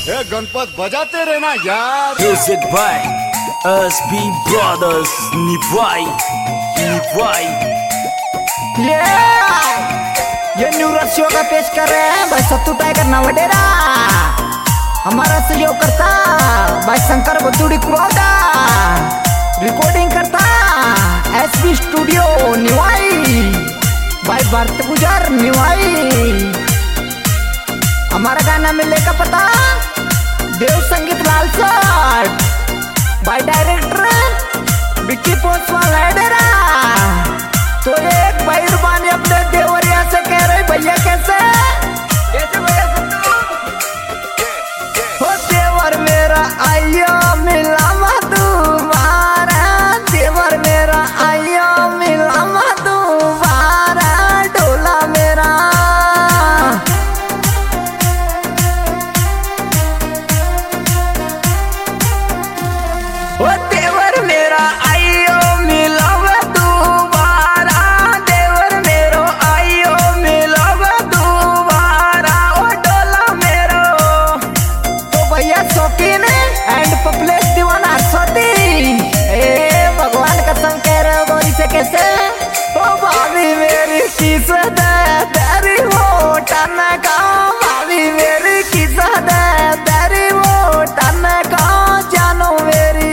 ए गणपत बजाते रहना यार। Music by SB Brothers निभाई ये न्यू रशियो का पेश कर रहे हैं भाई सत्तू टाइगर नवडेरा। हमारा सहयोग करता भाई शंकर बतुड़ी क्रोधा। रिकॉर्डिंग करता एसबी स्टूडियो निवाई भाई भारत गुजर निवाई। हमारा गाना मिलने का पता देव संगीत लाल साठ भाई डायरेक्टर विक्की पोस्टवाल डेरा। तो एक भाई रुबानी अपने देवरिया से कह रहे भैया कैसे भैया हो देवर मेरा आइयो मिला तुम्हारा। देवर मेरा आइयो मिला तुम्हारा डोला मेरा। ओ देवर मेरा आइयो मिला तुम्हारा। देवर मेरो आइयो मिला तुम्हारा ओ डोला मेरो। तो भैया शौकीन एंड पपलेश दीवाना सोती ए भगवान कसम कह रहे हो गोरी से कैसे। ओ भाभी मेरी किस तेरी वो टन का। भाभी मेरी किस तेरी वो टन का जानो मेरी।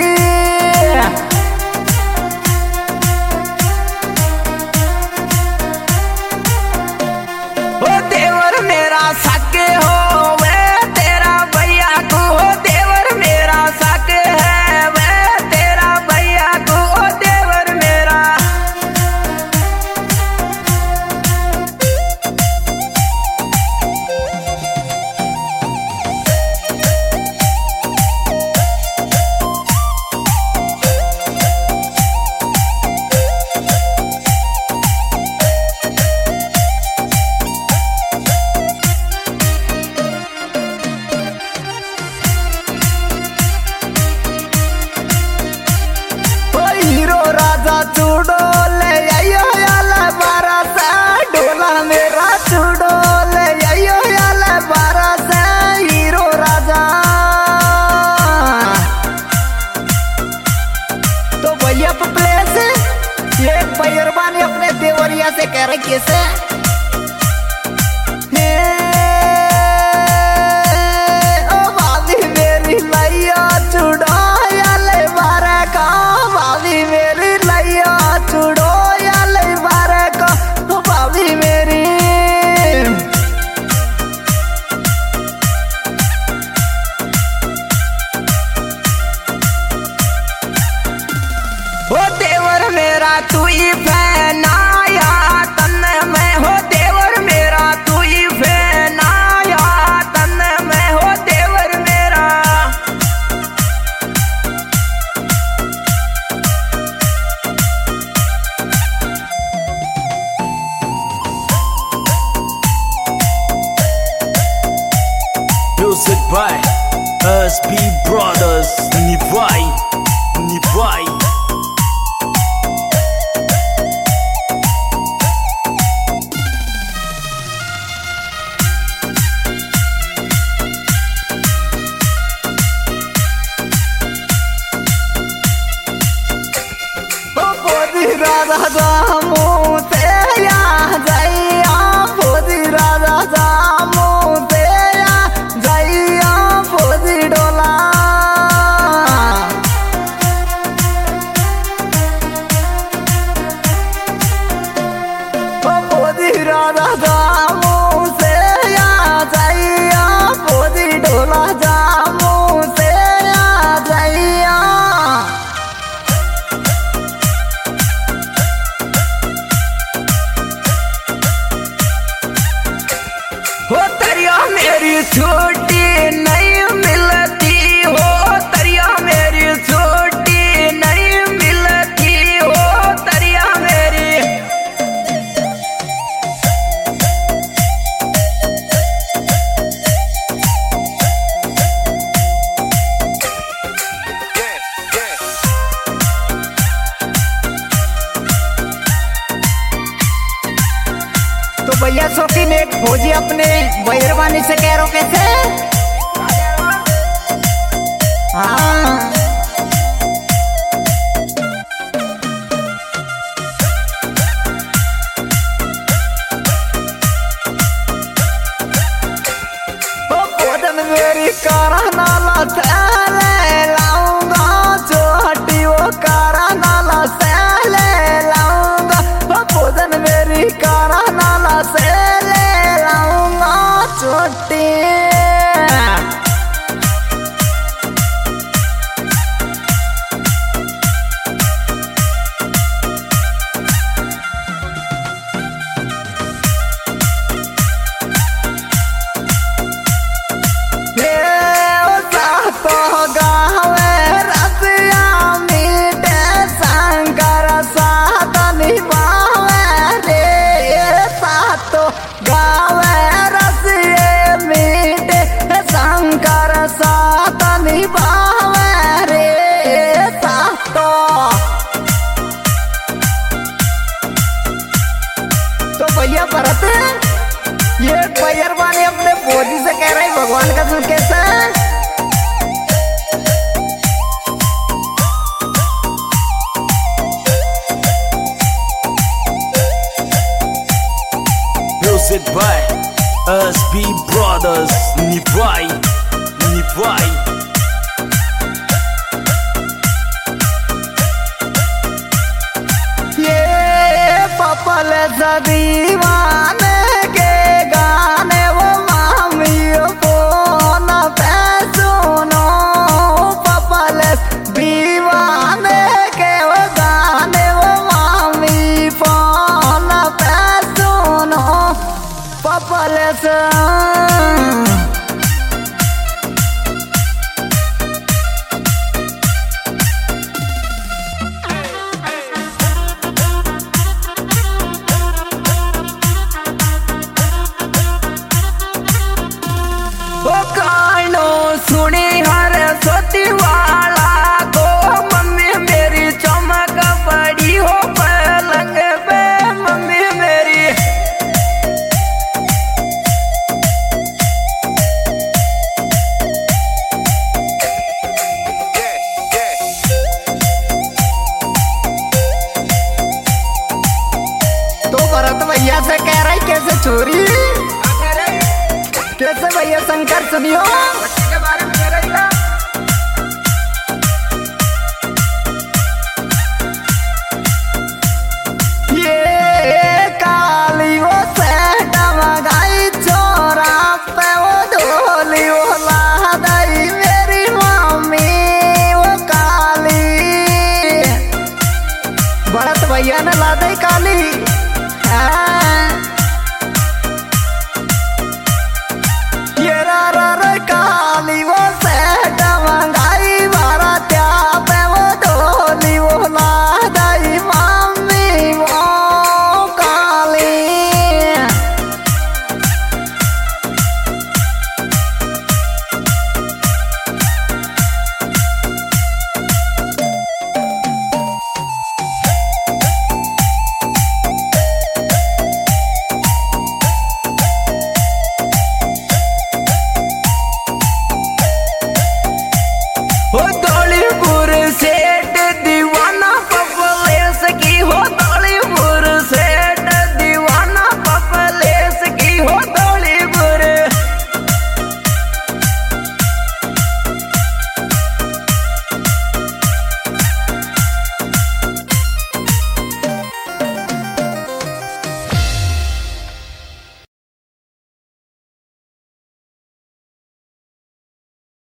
ओ देवर मेरा साके हो वे तेरा भैया को। हो देवर मेरा साके है वे तेरा भैया को। ओ देवर मेरा हीरो राजा चूड़ो ले आयो याल बारा से। डोला मेरा चूड़ो ले आयो याल बारा से हीरो राजा। तो भैया प्लेस एक भैरबानी अपने देवरिया से कह रहे कैसे। ओ भाभी मेरी लैया चूड़ो याले बारा का। भाभी मेरी लैया चूड़ो याले बारा का। तो भाभी मेरी ओ देवर मेरा तू ही फैनाया तन में। हो देवर मेरा तू ही फैनाया तन में। हो देवर मेरा Music by SB Brothers निभाई ओ बोधी राजा जामू से या जैया। बोधी राजा जामू से या जैया। बोधी डोला ओ बोधी राजा जामू से या जैया। बोधी डोला जामू से या जैया। हो तरिया मेरी छोटी नहीं मिलती। हो तरिया मेरी छोटी नहीं मिलती। हो तरिया मेरी तो भैया शौकीन एक फौजी अपने बैरवानी से कह रहे हो कैसे। मेरी करनाला से ले लाऊंगा, चोटी वो करनाला से ले लाऊंगा, पूजन मेरी करनाला से ले लाऊंगा चोटी। तो भैया भरत, ये पैरवानी अपने बोधी से कह रहे भगवान का सुन कैसा। Music by SB Brothers. Nivai, Nivai. पपल दीवाने के गाने वो मामियों फोन पे सुनो, पपल दीवाने के वो गाने वो मामी फोन पे सुनो, पपल सुनी